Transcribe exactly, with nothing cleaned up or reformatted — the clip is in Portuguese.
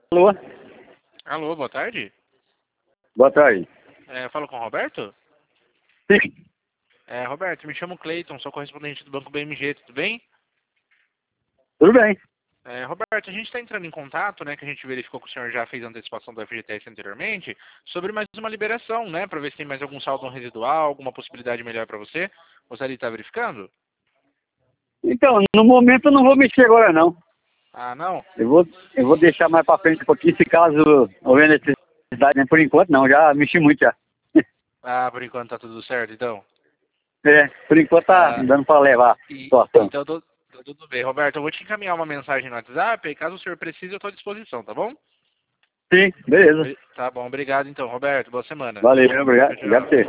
Alô? Alô, boa tarde. Boa tarde. É, falo com o Roberto? Sim. É, Roberto, me chamo Cleiton, sou correspondente do Banco B M G, tudo bem? Tudo bem. É, Roberto, a gente está entrando em contato, né, que a gente verificou que o senhor já fez a antecipação do F G T S anteriormente, sobre mais uma liberação, né, para ver se tem mais algum saldo residual, alguma possibilidade melhor para você. Gostaria de estar verificando? Então, no momento eu não vou mexer agora não. Ah, não? Eu vou, eu vou deixar mais pra frente um pouquinho, se caso houver necessidade, né? Por enquanto não, já mexi muito já. Ah, por enquanto tá tudo certo, então? É, por enquanto tá Ah, dando pra levar a e, situação. então, tô, tô tudo bem. Roberto, eu vou te encaminhar uma mensagem no WhatsApp, e caso o senhor precise, eu estou à disposição, tá bom? Sim, beleza. Tá bom, obrigado então, Roberto. Boa semana. Valeu, obrigado. Tchau, Obrigado a tchau. você.